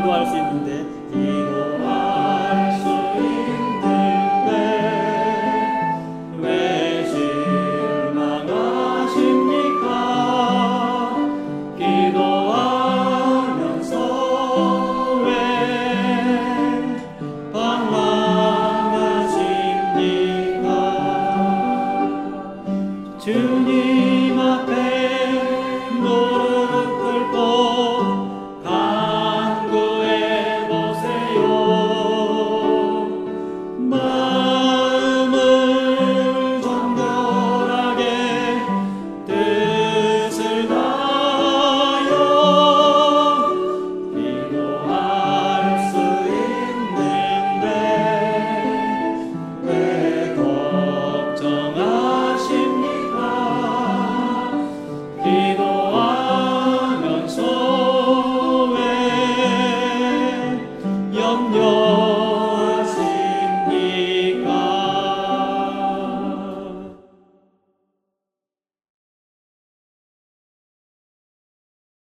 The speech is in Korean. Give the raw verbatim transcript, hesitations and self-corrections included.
기도할 수 있는데 기도할 수 있는데 왜 실망하십니까? 기도하면서 왜 방황하십니까? 주님 앞에 무릎 꿇고 간구해 보세요. 마음을 정결하게 뜻을 다하여 기도할 수 있는데 왜 걱정하십니까? 기도하면서 왜 염려